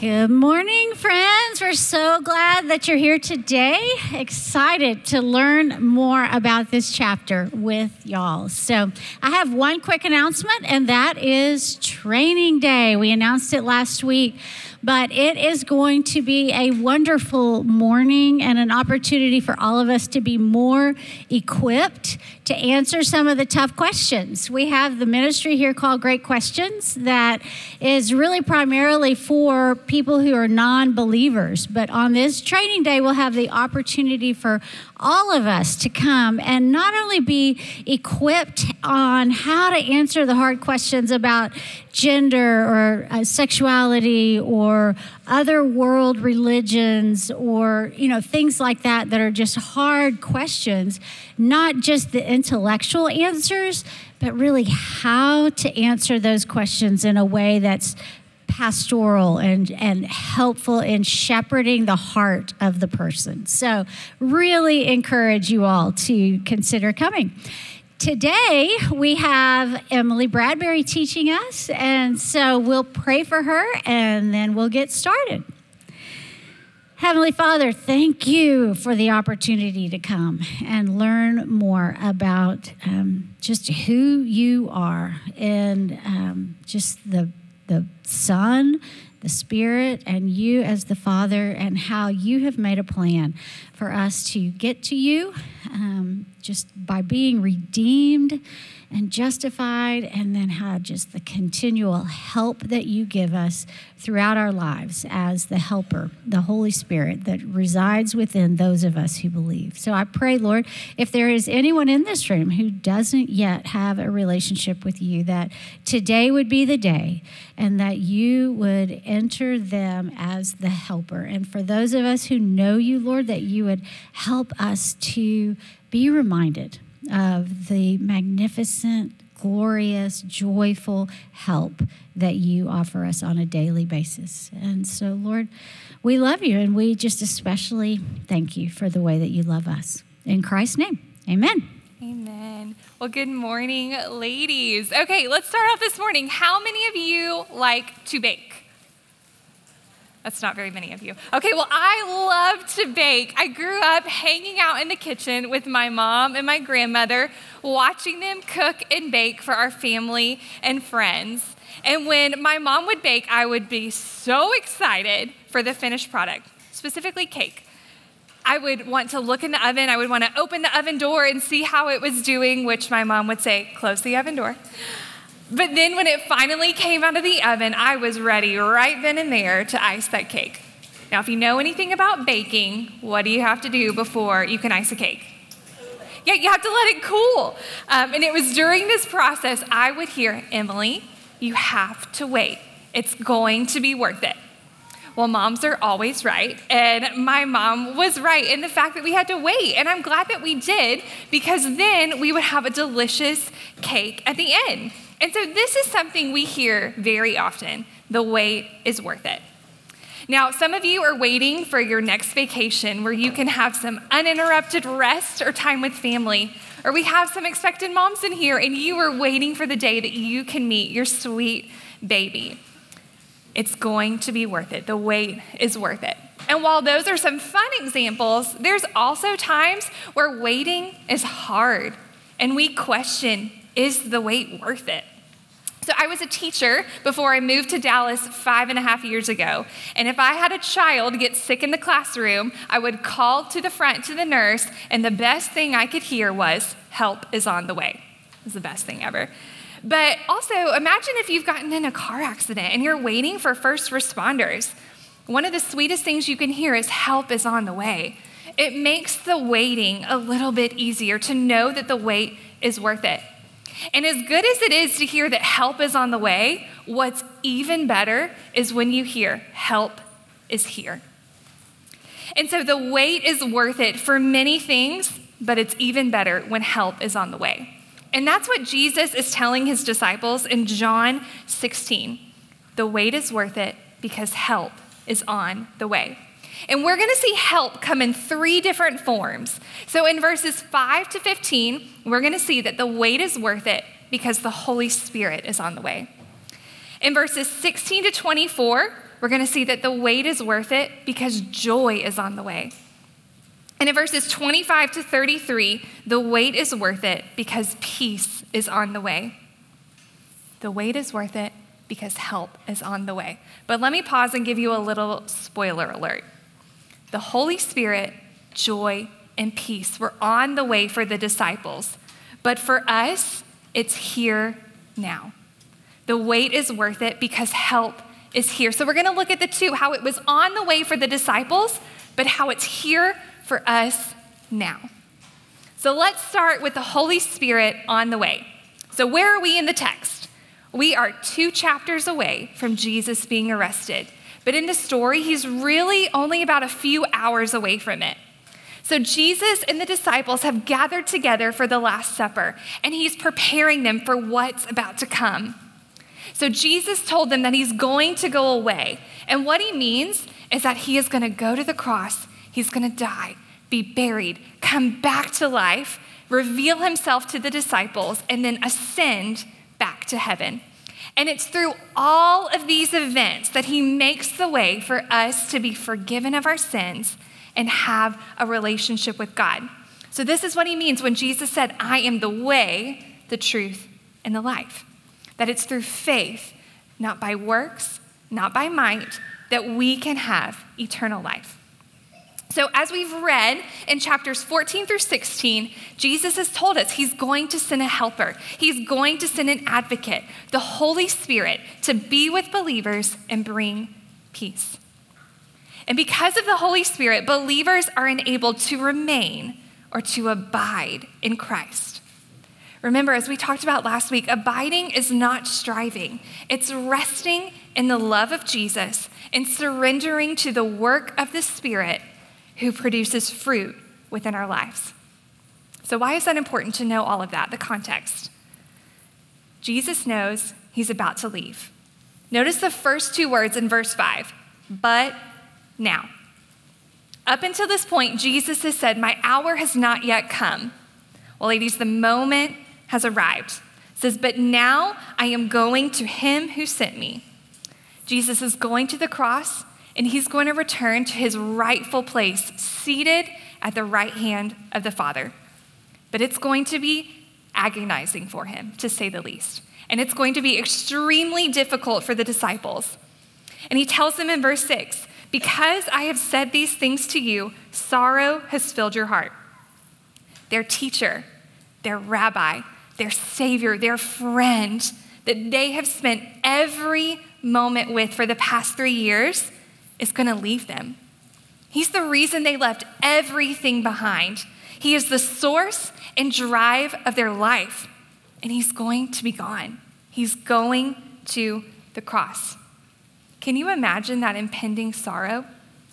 Good morning, friends. We're so glad that you're here today. Excited to learn more about this chapter with y'all. So I have one quick announcement, and that is training day. We announced it last week, but it is going to be a wonderful morning and an opportunity for all of us to be more equipped to answer some of the tough questions. We have the ministry here called Great Questions that is really primarily for people who are non-believers. But on this training day, we'll have the opportunity for all of us to come and not only be equipped on how to answer the hard questions about gender or sexuality or other world religions or, things like that are just hard questions, not just the intellectual answers, but really how to answer those questions in a way that's pastoral and helpful in shepherding the heart of the person. So really encourage you all to consider coming. Today, we have Emily Bradbury teaching us, and so we'll pray for her, and then we'll get started. Heavenly Father, thank you for the opportunity to come and learn more about just who you are and just the Son, the Spirit, and you as the Father, and how you have made a plan for us to get to you just by being redeemed and justified, and then how just the continual help that you give us throughout our lives as the helper, the Holy Spirit that resides within those of us who believe. So I pray, Lord, if there is anyone in this room who doesn't yet have a relationship with you, that today would be the day, and that you would enter them as the helper. And for those of us who know you, Lord, that you would help us to be reminded of the magnificent, glorious, joyful help that you offer us on a daily basis. And so, Lord, we love you, and we just especially thank you for the way that you love us. In Christ's name, amen. Amen. Well, good morning, ladies. Okay, let's start off this morning. How many of you like to bake? That's not very many of you. Okay, well, I love to bake. I grew up hanging out in the kitchen with my mom and my grandmother, watching them cook and bake for our family and friends. And when my mom would bake, I would be so excited for the finished product, specifically cake. I would want to look in the oven. I would want to open the oven door and see how it was doing, which my mom would say, close the oven door. But then when it finally came out of the oven, I was ready right then and there to ice that cake. Now, if you know anything about baking, what do you have to do before you can ice a cake? Yeah, you have to let it cool. And it was during this process I would hear, Emily, you have to wait. It's going to be worth it. Well, moms are always right, and my mom was right in the fact that we had to wait, and I'm glad that we did, because then we would have a delicious cake at the end. And so this is something we hear very often. The wait is worth it. Now, some of you are waiting for your next vacation where you can have some uninterrupted rest or time with family. Or we have some expectant moms in here, and you are waiting for the day that you can meet your sweet baby. It's going to be worth it. The wait is worth it. And while those are some fun examples, there's also times where waiting is hard, and we question, is the wait worth it? So I was a teacher before I moved to Dallas 5.5 years ago. And if I had a child get sick in the classroom, I would call to the front to the nurse, and the best thing I could hear was, help is on the way. It was the best thing ever. But also, imagine if you've gotten in a car accident and you're waiting for first responders. One of the sweetest things you can hear is help is on the way. It makes the waiting a little bit easier to know that the wait is worth it. And as good as it is to hear that help is on the way, what's even better is when you hear help is here. And so the wait is worth it for many things, but it's even better when help is on the way. And that's what Jesus is telling his disciples in John 16. The wait is worth it because help is on the way. And we're going to see help come in 3 different forms. So in verses 5 to 15, we're going to see that the wait is worth it because the Holy Spirit is on the way. In verses 16 to 24, we're going to see that the wait is worth it because joy is on the way. And in verses 25 to 33, the wait is worth it because peace is on the way. The wait is worth it because help is on the way. But let me pause and give you a little spoiler alert. The Holy Spirit, joy, and peace were on the way for the disciples. But for us, it's here now. The wait is worth it because help is here. So we're going to look at the two, how it was on the way for the disciples, but how it's here for us now. So let's start with the Holy Spirit on the way. So where are we in the text? We are 2 chapters away from Jesus being arrested. But in the story, he's really only about a few hours away from it. So Jesus and the disciples have gathered together for the Last Supper, and he's preparing them for what's about to come. So Jesus told them that he's going to go away. And what he means is that he is going to go to the cross. He's going to die, be buried, come back to life, reveal himself to the disciples, and then ascend back to heaven. And it's through all of these events that he makes the way for us to be forgiven of our sins and have a relationship with God. So this is what he means when Jesus said, I am the way, the truth, and the life. That it's through faith, not by works, not by might, that we can have eternal life. So as we've read in chapters 14 through 16, Jesus has told us he's going to send a helper. He's going to send an advocate, the Holy Spirit, to be with believers and bring peace. And because of the Holy Spirit, believers are enabled to remain or to abide in Christ. Remember, as we talked about last week, abiding is not striving. It's resting in the love of Jesus and surrendering to the work of the Spirit who produces fruit within our lives. So why is that important to know all of that, the context? Jesus knows he's about to leave. Notice the first 2 words in verse 5, but now. Up until this point, Jesus has said, my hour has not yet come. Well, ladies, the moment has arrived. It says, but now I am going to him who sent me. Jesus is going to the cross, and he's going to return to his rightful place, seated at the right hand of the Father. But it's going to be agonizing for him, to say the least. And it's going to be extremely difficult for the disciples. And he tells them in verse 6, because I have said these things to you, sorrow has filled your heart. Their teacher, their rabbi, their savior, their friend that they have spent every moment with for the past 3 years is going to leave them. He's the reason they left everything behind. He is the source and drive of their life, and he's going to be gone. He's going to the cross. Can you imagine that impending sorrow?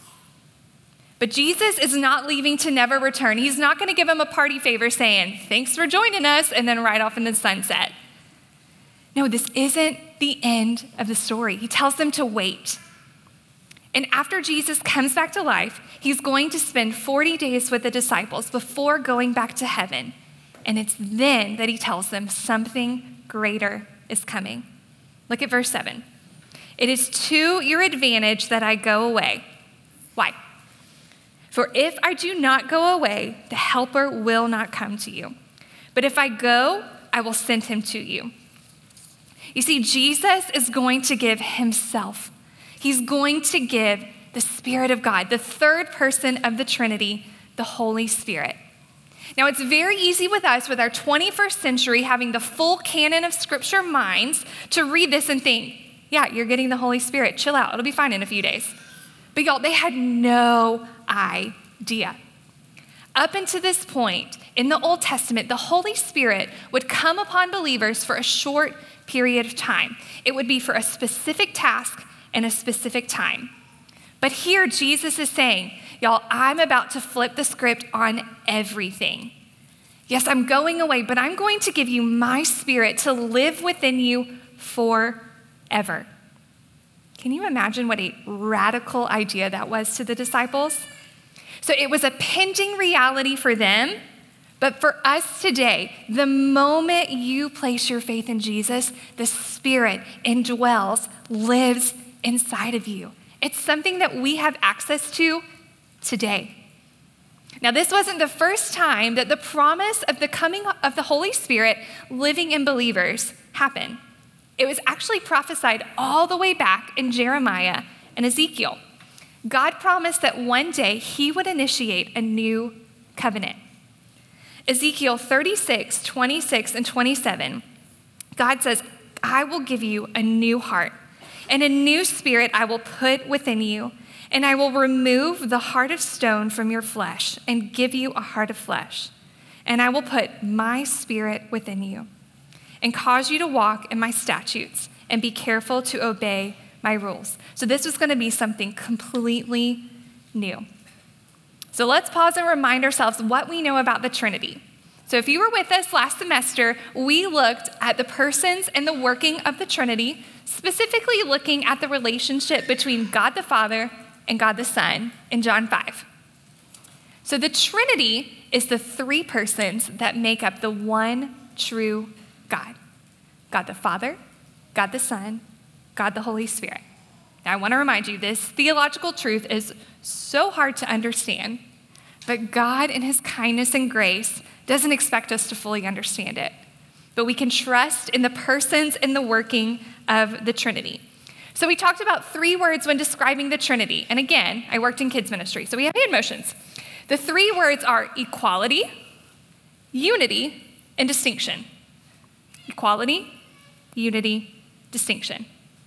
But Jesus is not leaving to never return. He's not going to give him a party favor saying, thanks for joining us, and then right off in the sunset. No, this isn't the end of the story. He tells them to wait. And after Jesus comes back to life, he's going to spend 40 days with the disciples before going back to heaven. And it's then that he tells them something greater is coming. Look at verse 7. It is to your advantage that I go away. Why? For if I do not go away, the helper will not come to you. But if I go, I will send him to you. You see, Jesus is going to give himself. He's going to give the Spirit of God, the third person of the Trinity, the Holy Spirit. Now, it's very easy with us, with our 21st century, having the full canon of Scripture minds, to read this and think, yeah, you're getting the Holy Spirit. Chill out. It'll be fine in a few days. But y'all, they had no idea. Up until this point, in the Old Testament, the Holy Spirit would come upon believers for a short period of time. It would be for a specific task and a specific time. But here, Jesus is saying, y'all, I'm about to flip the script on everything. Yes, I'm going away, but I'm going to give you my Spirit to live within you forever. Can you imagine what a radical idea that was to the disciples? So it was a pending reality for them, but for us today, the moment you place your faith in Jesus, the Spirit indwells, lives inside of you. It's something that we have access to today. Now, this wasn't the first time that the promise of the coming of the Holy Spirit living in believers happened. It was actually prophesied all the way back in Jeremiah and Ezekiel. God promised that one day he would initiate a new covenant. Ezekiel 36, 26, and 27, God says, I will give you a new heart, and a new spirit I will put within you, and I will remove the heart of stone from your flesh and give you a heart of flesh. And I will put my spirit within you and cause you to walk in my statutes and be careful to obey my rules. So this was going to be something completely new. So let's pause and remind ourselves what we know about the Trinity. So if you were with us last semester, we looked at the persons and the working of the Trinity, specifically looking at the relationship between God the Father and God the Son in John 5. So the Trinity is the three persons that make up the one true God. God the Father, God the Son, God the Holy Spirit. Now I want to remind you, this theological truth is so hard to understand, but God in his kindness and grace doesn't expect us to fully understand it. But we can trust in the persons and the working of the Trinity. So we talked about three words when describing the Trinity. And again, I worked in kids ministry, so we have hand motions. The three words are equality, unity, and distinction. Equality, unity, distinction.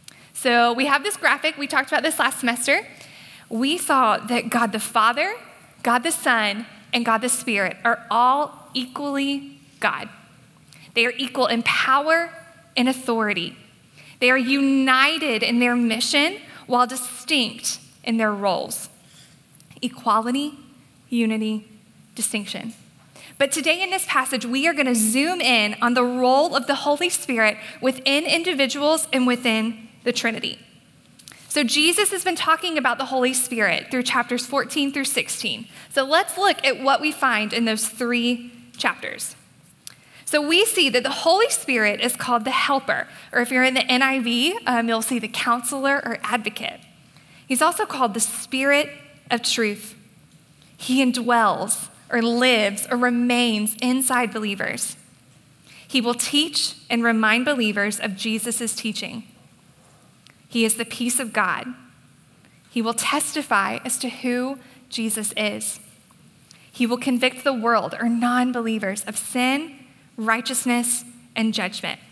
So we have this graphic. We talked about this last semester. We saw that God the Father, God the Son, and God the Spirit are all equally God. They are equal in power and authority. They are united in their mission while distinct in their roles. Equality, unity, distinction. But today in this passage, we are going to zoom in on the role of the Holy Spirit within individuals and within the Trinity. So Jesus has been talking about the Holy Spirit through chapters 14 through 16. So let's look at what we find in those three chapters. So we see that the Holy Spirit is called the helper, or if you're in the NIV, you'll see the counselor or advocate. He's also called the Spirit of truth. He indwells or lives or remains inside believers. He will teach and remind believers of Jesus' teaching. He is the peace of God. He will testify as to who Jesus is. He will convict the world or non-believers of sin, righteousness, and judgment.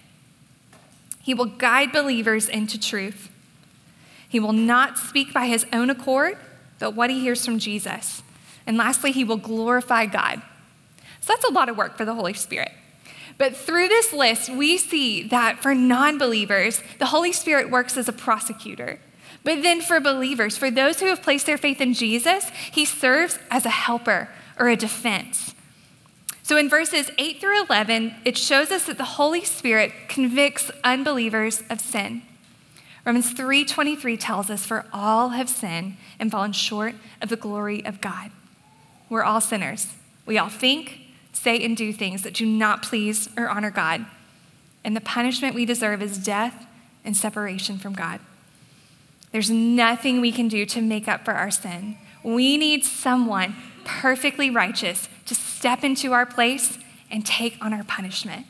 He will guide believers into truth. He will not speak by his own accord, but what he hears from Jesus. And lastly, he will glorify God. So that's a lot of work for the Holy Spirit. But through this list, we see that for non-believers, the Holy Spirit works as a prosecutor. But then for believers, for those who have placed their faith in Jesus, he serves as a helper or a defense. So in verses 8 through 11, it shows us that the Holy Spirit convicts unbelievers of sin. Romans 3:23 tells us, for all have sinned and fallen short of the glory of God. We're all sinners. We all think, say, and do things that do not please or honor God. And the punishment we deserve is death and separation from God. There's nothing we can do to make up for our sin. We need someone perfectly righteous to step into our place and take on our punishment.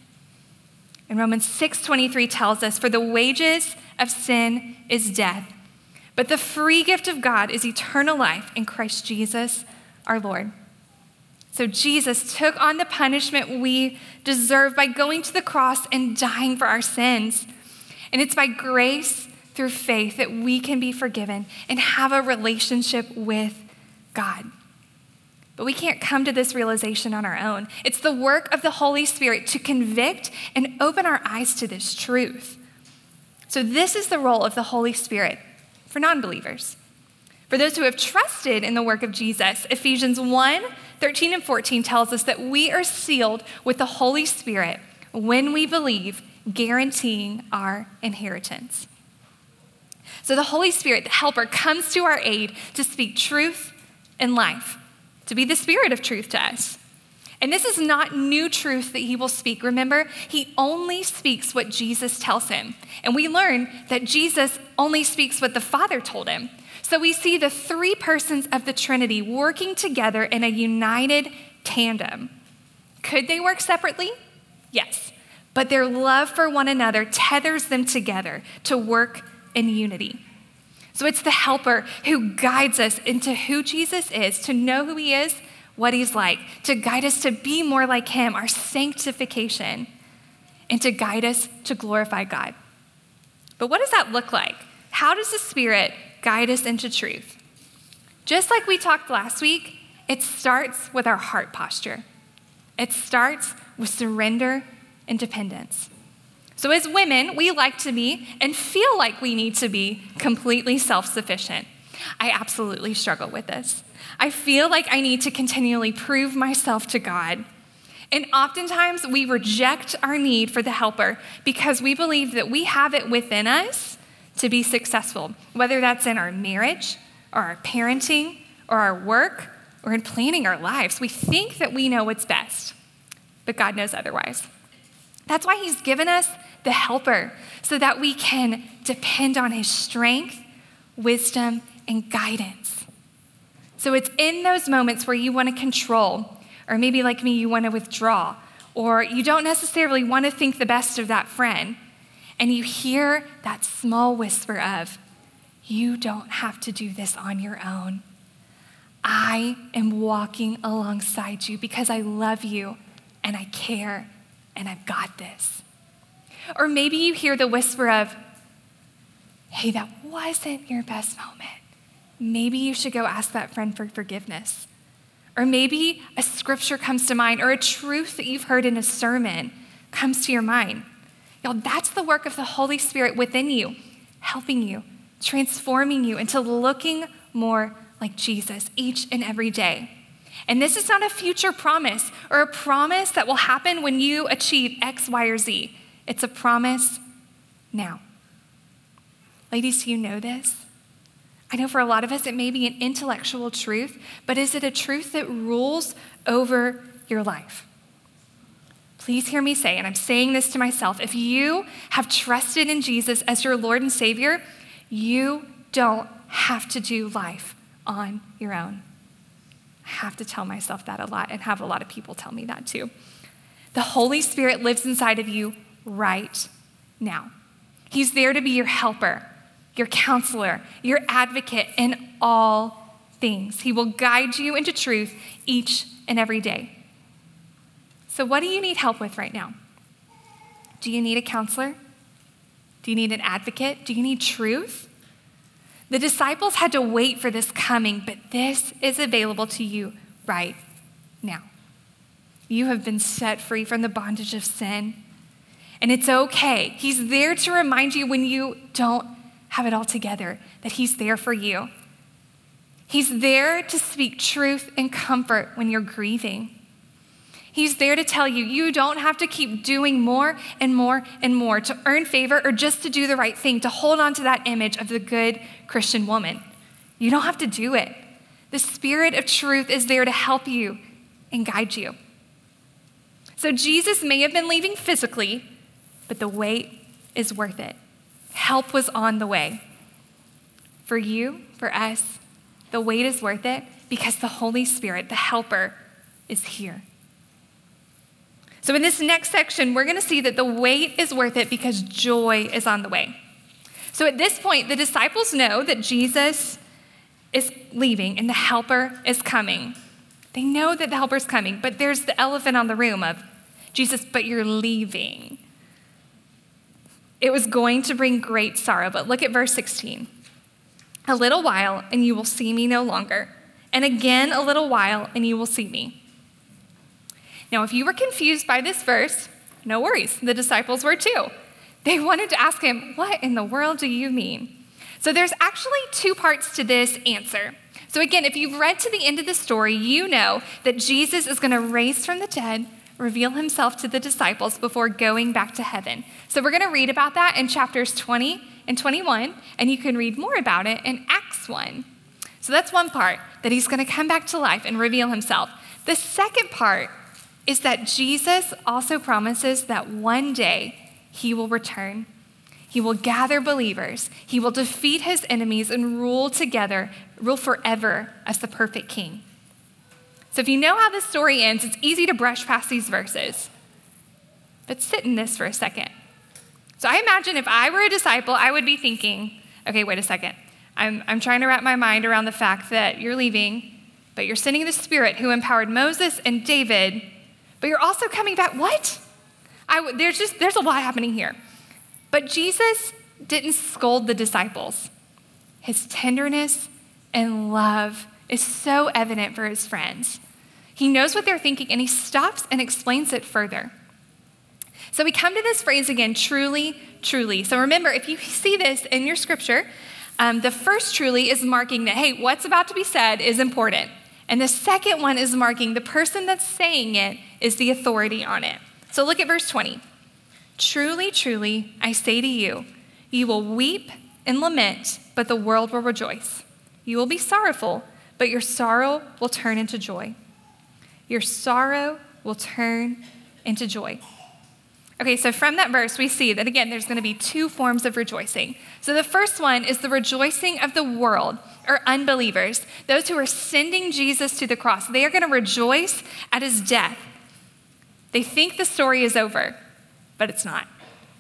And Romans 6:23 tells us, for the wages of sin is death, but the free gift of God is eternal life in Christ Jesus our Lord. So Jesus took on the punishment we deserve by going to the cross and dying for our sins. And it's by grace through faith that we can be forgiven and have a relationship with God. But we can't come to this realization on our own. It's the work of the Holy Spirit to convict and open our eyes to this truth. So this is the role of the Holy Spirit for non-believers. For those who have trusted in the work of Jesus, Ephesians 1:13 and 14 tells us that we are sealed with the Holy Spirit when we believe, guaranteeing our inheritance. So the Holy Spirit, the helper, comes to our aid to speak truth and life, to be the spirit of truth to us. And this is not new truth that he will speak. Remember, he only speaks what Jesus tells him. And we learn that Jesus only speaks what the Father told him. So we see the three persons of the Trinity working together in a united tandem. Could they work separately? Yes. But their love for one another tethers them together to work in unity. So it's the helper who guides us into who Jesus is, to know who he is, what he's like, to guide us to be more like him, our sanctification, and to guide us to glorify God. But what does that look like? How does the Spirit guide us into truth? Just like we talked last week, it starts with our heart posture. It starts with surrender and dependence. So as women, we like to be and feel like we need to be completely self-sufficient. I absolutely struggle with this. I feel like I need to continually prove myself to God. And oftentimes we reject our need for the helper because we believe that we have it within us to be successful, whether that's in our marriage or our parenting or our work or in planning our lives. We think that we know what's best, but God knows otherwise. That's why he's given us the helper so that we can depend on his strength, wisdom, and guidance. So it's in those moments where you want to control, or maybe like me, you want to withdraw, or you don't necessarily want to think the best of that friend, and you hear that small whisper of, you don't have to do this on your own. I am walking alongside you because I love you and I care and I've got this. Or maybe you hear the whisper of, hey, that wasn't your best moment. Maybe you should go ask that friend for forgiveness. Or maybe a scripture comes to mind, or a truth that you've heard in a sermon comes to your mind. Y'all, that's the work of the Holy Spirit within you, helping you, transforming you into looking more like Jesus each and every day. And this is not a future promise or a promise that will happen when you achieve X, Y, or Z. It's a promise now. Ladies, do you know this? I know for a lot of us it may be an intellectual truth, but is it a truth that rules over your life? Please hear me say, and I'm saying this to myself, if you have trusted in Jesus as your Lord and Savior, you don't have to do life on your own. I have to tell myself that a lot and have a lot of people tell me that too. The Holy Spirit lives inside of you right now. He's there to be your helper, your counselor, your advocate in all things. He will guide you into truth each and every day. So what do you need help with right now? Do you need a counselor? Do you need an advocate? Do you need truth? The disciples had to wait for this coming, but this is available to you right now. You have been set free from the bondage of sin, and it's okay. He's there to remind you when you don't have it all together, that he's there for you. He's there to speak truth and comfort when you're grieving. He's there to tell you, you don't have to keep doing more and more and more to earn favor or just to do the right thing, to hold on to that image of the good Christian woman. You don't have to do it. The Spirit of truth is there to help you and guide you. So Jesus may have been leaving physically, but the wait is worth it. Help was on the way. For you, for us, the wait is worth it because the Holy Spirit, the helper, is here. So in this next section, we're going to see that the wait is worth it because joy is on the way. So at this point, the disciples know that Jesus is leaving and the helper is coming. They know that the helper is coming, but there's the elephant on the room of, Jesus, but you're leaving. It was going to bring great sorrow, but look at verse 16. A little while and you will see me no longer, and again a little while and you will see me. Now, if you were confused by this verse, no worries. The disciples were too. They wanted to ask him, what in the world do you mean? So there's actually two parts to this answer. So again, if you've read to the end of the story, you know that Jesus is going to raise from the dead, reveal himself to the disciples before going back to heaven. So we're going to read about that in chapters 20 and 21, and you can read more about it in Acts 1. So that's one part, that he's going to come back to life and reveal himself. The second part is that Jesus also promises that one day he will return. He will gather believers. He will defeat his enemies and rule forever as the perfect king. So if you know how this story ends, it's easy to brush past these verses. But sit in this for a second. So I imagine if I were a disciple, I would be thinking, okay, wait a second. I'm trying to wrap my mind around the fact that you're leaving, but you're sending the Spirit who empowered Moses and David, but you're also coming back. What? There's a lot happening here. But Jesus didn't scold the disciples. His tenderness and love is so evident for his friends. He knows what they're thinking, and he stops and explains it further. So we come to this phrase again, truly, truly. So remember, if you see this in your scripture, the first truly is marking that, hey, what's about to be said is important. And the second one is marking the person that's saying it is the authority on it. So look at verse 20. Truly, truly, I say to you, you will weep and lament, but the world will rejoice. You will be sorrowful, but your sorrow will turn into joy. Your sorrow will turn into joy. Okay, so from that verse, we see that, again, there's going to be two forms of rejoicing. So the first one is the rejoicing of the world, or unbelievers, those who are sending Jesus to the cross. They are going to rejoice at his death. They think the story is over, but it's not.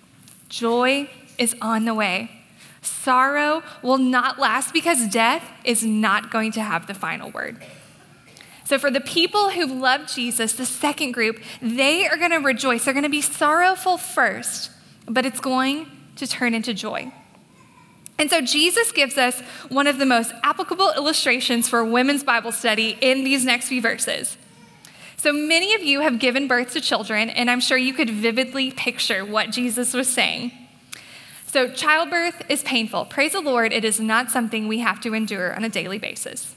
Joy is on the way. Sorrow will not last because death is not going to have the final word. So for the people who love Jesus, the second group, they are going to rejoice. They're going to be sorrowful first, but it's going to turn into joy. And so Jesus gives us one of the most applicable illustrations for women's Bible study in these next few verses. So many of you have given birth to children, and I'm sure you could vividly picture what Jesus was saying. So childbirth is painful. Praise the Lord, it is not something we have to endure on a daily basis.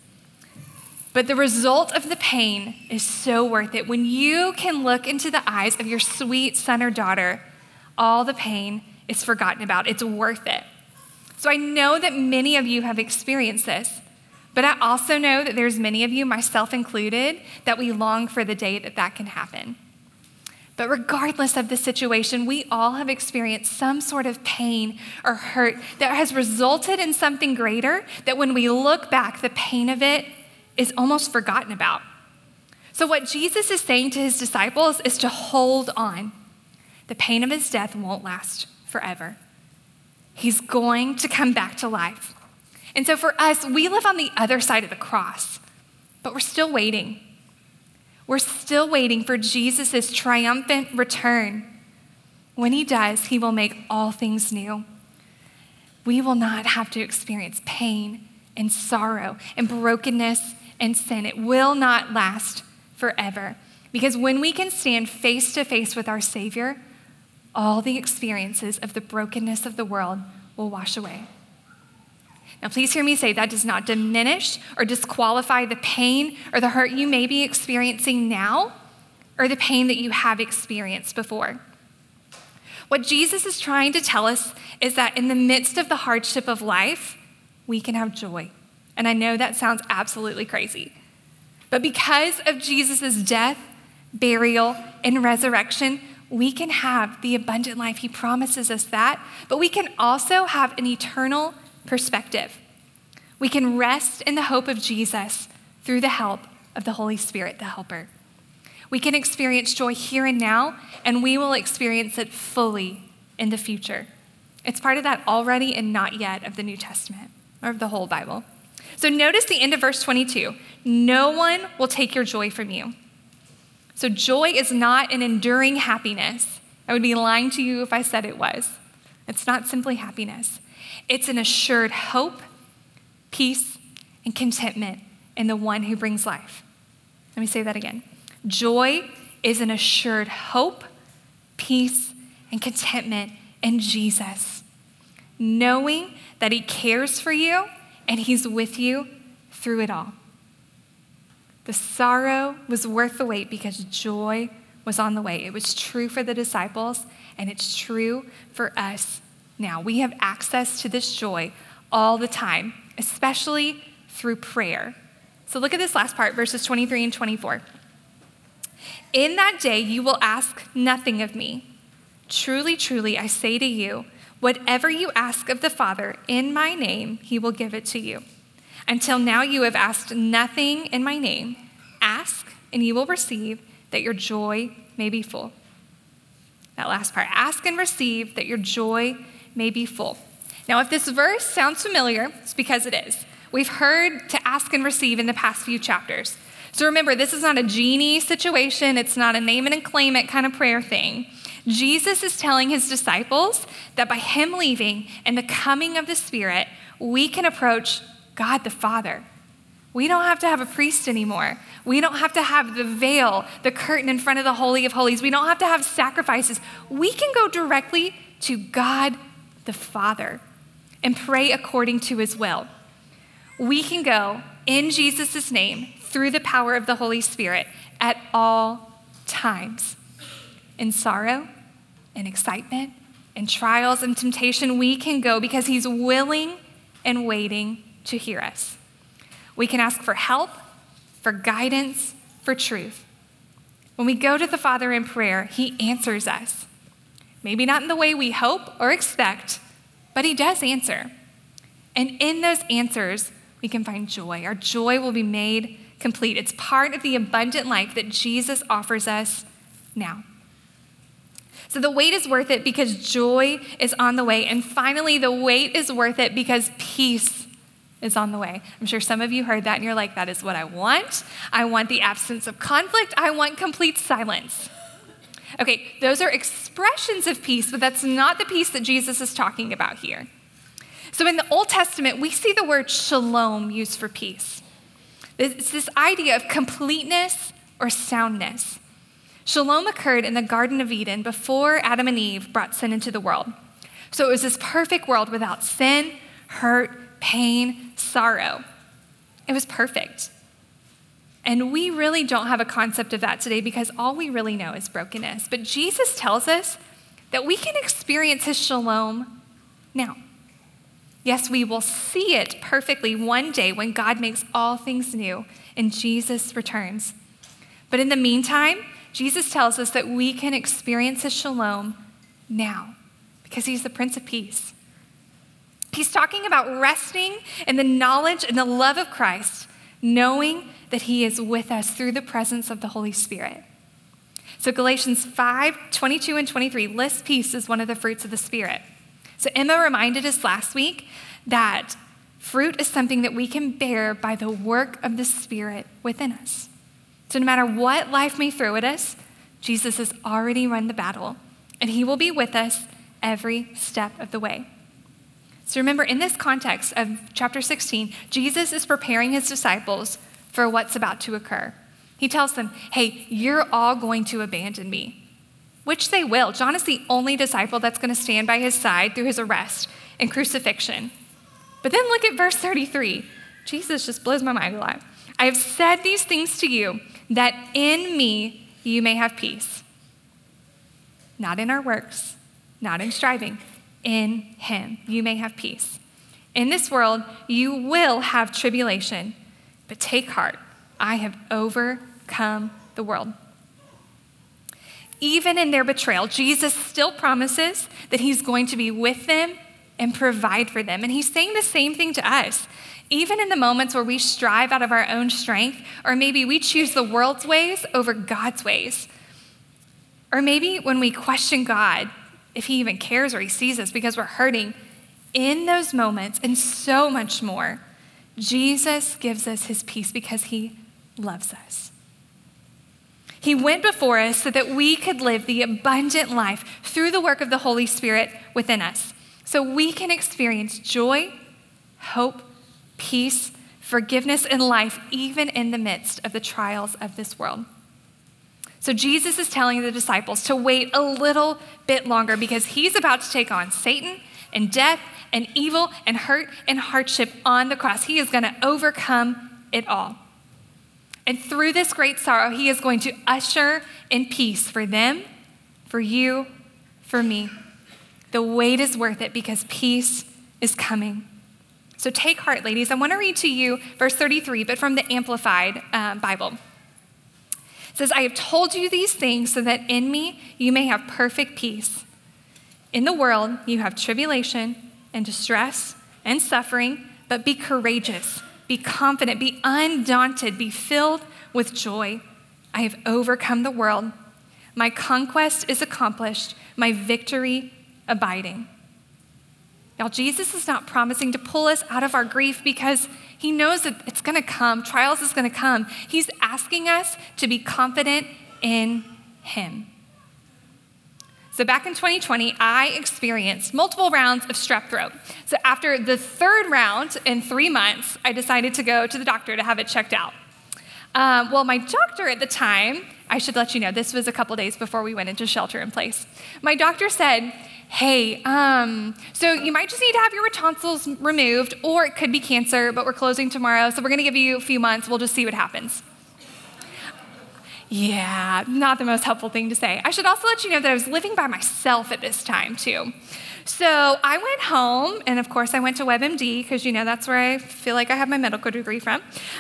But the result of the pain is so worth it. When you can look into the eyes of your sweet son or daughter, all the pain is forgotten about. It's worth it. So I know that many of you have experienced this, but I also know that there's many of you, myself included, that we long for the day that can happen. But regardless of the situation, we all have experienced some sort of pain or hurt that has resulted in something greater, that when we look back, the pain of it is almost forgotten about. So what Jesus is saying to his disciples is to hold on. The pain of his death won't last forever. He's going to come back to life. And so for us, we live on the other side of the cross, but we're still waiting. We're still waiting for Jesus' triumphant return. When he does, he will make all things new. We will not have to experience pain and sorrow and brokenness and sin. It will not last forever. Because when we can stand face to face with our Savior, all the experiences of the brokenness of the world will wash away. Now, please hear me say that does not diminish or disqualify the pain or the hurt you may be experiencing now or the pain that you have experienced before. What Jesus is trying to tell us is that in the midst of the hardship of life, we can have joy. And I know that sounds absolutely crazy. But because of Jesus' death, burial, and resurrection, we can have the abundant life. He promises us that. But we can also have an eternal perspective. We can rest in the hope of Jesus through the help of the Holy Spirit, the helper. We can experience joy here and now, and we will experience it fully in the future. It's part of that already and not yet of the New Testament, or of the whole Bible. So notice the end of verse 22. No one will take your joy from you. So joy is not an enduring happiness. I would be lying to you if I said it was. It's not simply happiness. It's an assured hope, peace, and contentment in the one who brings life. Let me say that again. Joy is an assured hope, peace, and contentment in Jesus, knowing that he cares for you and he's with you through it all. The sorrow was worth the wait because joy was on the way. It was true for the disciples, and it's true for us now. We have access to this joy all the time, especially through prayer. So look at this last part, verses 23 and 24. In that day you will ask nothing of me. Truly, truly, I say to you, whatever you ask of the Father in my name, he will give it to you. Until now you have asked nothing in my name. Ask, and you will receive, that your joy may be full. That last part, ask and receive, that your joy may be full. Now, if this verse sounds familiar, it's because it is. We've heard to ask and receive in the past few chapters. So remember, this is not a genie situation. It's not a name it and claim it kind of prayer thing. Jesus is telling his disciples that by him leaving and the coming of the Spirit, we can approach God the Father. We don't have to have a priest anymore. We don't have to have the veil, the curtain in front of the Holy of Holies. We don't have to have sacrifices. We can go directly to God the Father and pray according to his will. We can go in Jesus' name through the power of the Holy Spirit at all times. In sorrow, in excitement, in trials and temptation, we can go because he's willing and waiting to hear us. We can ask for help, for guidance, for truth. When we go to the Father in prayer, he answers us. Maybe not in the way we hope or expect, but he does answer. And in those answers, we can find joy. Our joy will be made complete. It's part of the abundant life that Jesus offers us now. So the wait is worth it because joy is on the way. And finally, the wait is worth it because peace is on the way. I'm sure some of you heard that and you're like, that is what I want. I want the absence of conflict. I want complete silence. Okay, those are expressions of peace, but that's not the peace that Jesus is talking about here. So in the Old Testament, we see the word shalom used for peace. It's this idea of completeness or soundness. Shalom occurred in the Garden of Eden before Adam and Eve brought sin into the world. So it was this perfect world without sin, hurt, pain, sorrow. It was perfect. And we really don't have a concept of that today because all we really know is brokenness. But Jesus tells us that we can experience his shalom now. Yes, we will see it perfectly one day when God makes all things new and Jesus returns. But in the meantime, Jesus tells us that we can experience his shalom now because he's the Prince of Peace. He's talking about resting in the knowledge and the love of Christ, knowing that he is with us through the presence of the Holy Spirit. So Galatians 5:22 and 23 lists peace as one of the fruits of the Spirit. So Emma reminded us last week that fruit is something that we can bear by the work of the Spirit within us. So no matter what life may throw at us, Jesus has already run the battle, and he will be with us every step of the way. So remember, in this context of chapter 16, Jesus is preparing his disciples for what's about to occur. He tells them, hey, you're all going to abandon me, which they will. John is the only disciple that's going to stand by his side through his arrest and crucifixion. But then look at verse 33. Jesus just blows my mind a lot. I have said these things to you that in me you may have peace. Not in our works, not in striving, in him you may have peace. In this world you will have tribulation, but take heart, I have overcome the world. Even in their betrayal, Jesus still promises that he's going to be with them and provide for them. And he's saying the same thing to us. Even in the moments where we strive out of our own strength, or maybe we choose the world's ways over God's ways, or maybe when we question God, if he even cares or he sees us because we're hurting, in those moments and so much more, Jesus gives us his peace because he loves us. He went before us so that we could live the abundant life through the work of the Holy Spirit within us. So we can experience joy, hope, peace, forgiveness, and life even in the midst of the trials of this world. So Jesus is telling the disciples to wait a little bit longer because he's about to take on Satan and death and evil and hurt and hardship on the cross. He is going to overcome it all. And through this great sorrow, he is going to usher in peace for them, for you, for me. The wait is worth it because peace is coming. So take heart, ladies. I want to read to you verse 33, but from the Amplified Bible. It says, I have told you these things so that in me you may have perfect peace. In the world you have tribulation and distress and suffering, but be courageous, be confident, be undaunted, be filled with joy. I have overcome the world. My conquest is accomplished, my victory abiding. Now, Jesus is not promising to pull us out of our grief because he knows that it's going to come. Trials is going to come. He's asking us to be confident in him. So back in 2020, I experienced multiple rounds of strep throat. So after the third round in 3 months, I decided to go to the doctor to have it checked out. Well, my doctor at the time, I should let you know, this was a couple days before we went into shelter in place. My doctor said, hey, so you might just need to have your tonsils removed, or it could be cancer, but we're closing tomorrow, so we're gonna give you a few months. We'll just see what happens. Yeah, not the most helpful thing to say. I should also let you know that I was living by myself at this time too. So I went home, and of course I went to WebMD, because that's where I feel like I have my medical degree from.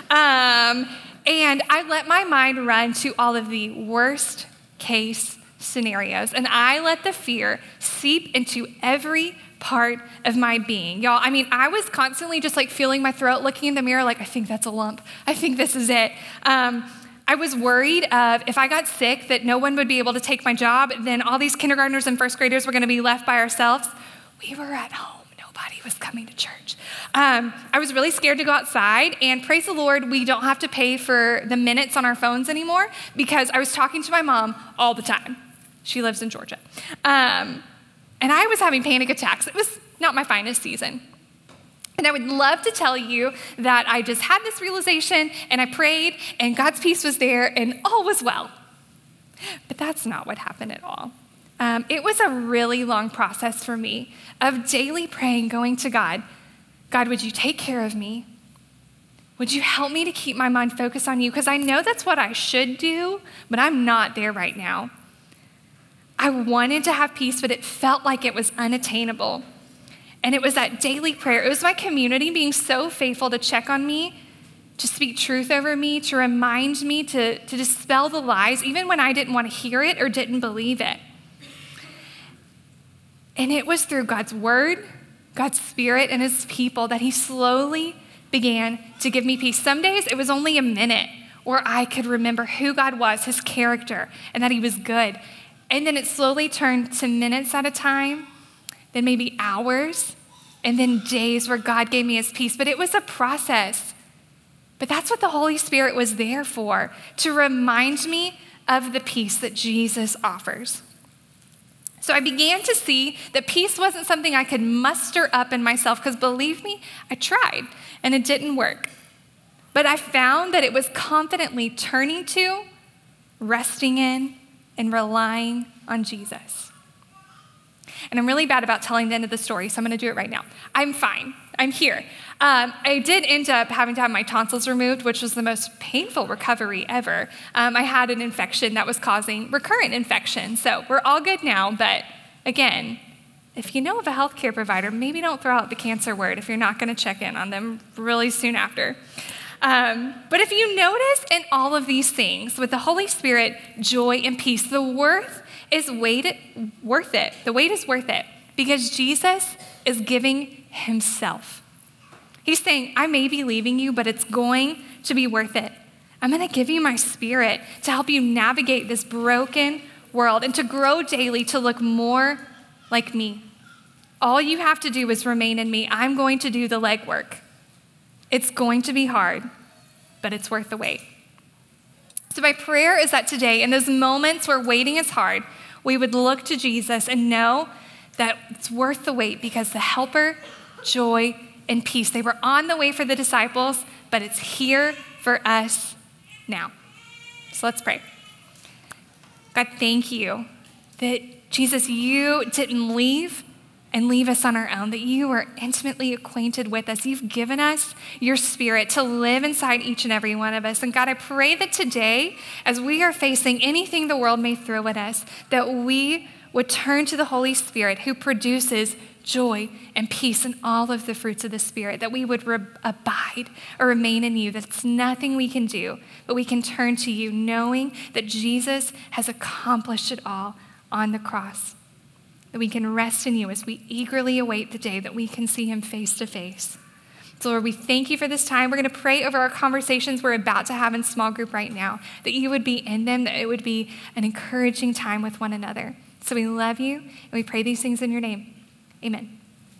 And I let my mind run to all of the worst case scenarios, and I let the fear seep into every part of my being. Y'all, I was constantly just like feeling my throat, looking in the mirror like, I think that's a lump. I think this is it. I was worried of if I got sick that no one would be able to take my job, then all these kindergartners and first graders were gonna be left by ourselves. We were at home. Nobody was coming to church. I was really scared to go outside, and praise the Lord, we don't have to pay for the minutes on our phones anymore because I was talking to my mom all the time. She lives in Georgia. And I was having panic attacks. It was not my finest season. And I would love to tell you that I just had this realization and I prayed and God's peace was there and all was well. But that's not what happened at all. It was a really long process for me of daily praying, going to God, God, would you take care of me? Would you help me to keep my mind focused on you? Because I know that's what I should do, but I'm not there right now. I wanted to have peace, but it felt like it was unattainable. And it was that daily prayer. It was my community being so faithful to check on me, to speak truth over me, to remind me, to dispel the lies, even when I didn't want to hear it or didn't believe it. And it was through God's word, God's spirit, and his people that he slowly began to give me peace. Some days it was only a minute where I could remember who God was, his character, and that he was good. And then it slowly turned to minutes at a time, then maybe hours, and then days where God gave me his peace. But it was a process. But that's what the Holy Spirit was there for, to remind me of the peace that Jesus offers. So I began to see that peace wasn't something I could muster up in myself, because believe me, I tried, and it didn't work. But I found that it was confidently turning to, resting in, and relying on Jesus. And I'm really bad about telling the end of the story, so I'm gonna do it right now. I'm fine, I'm here. I did end up having to have my tonsils removed, which was the most painful recovery ever. I had an infection that was causing recurrent infection, so we're all good now, but again, if you know of a healthcare provider, maybe don't throw out the cancer word if you're not gonna check in on them really soon after. But if you notice in all of these things, with the Holy Spirit, joy and peace, the worth is worth it. The wait is worth it because Jesus is giving himself. He's saying, I may be leaving you, but it's going to be worth it. I'm going to give you my spirit to help you navigate this broken world and to grow daily to look more like me. All you have to do is remain in me. I'm going to do the legwork. It's going to be hard, but it's worth the wait. So my prayer is that today, in those moments where waiting is hard, we would look to Jesus and know that it's worth the wait because the helper, joy, and peace, they were on the way for the disciples, but it's here for us now. So let's pray. God, thank you that, Jesus, you didn't leave us on our own, that you are intimately acquainted with us. You've given us your spirit to live inside each and every one of us. And God, I pray that today, as we are facing anything the world may throw at us, that we would turn to the Holy Spirit who produces joy, and peace, and all of the fruits of the Spirit, that we would abide or remain in you. That's nothing we can do, but we can turn to you knowing that Jesus has accomplished it all on the cross, that we can rest in you as we eagerly await the day that we can see him face to face. So Lord, we thank you for this time. We're going to pray over our conversations we're about to have in small group right now, that you would be in them, that it would be an encouraging time with one another. So we love you, and we pray these things in your name. Amen.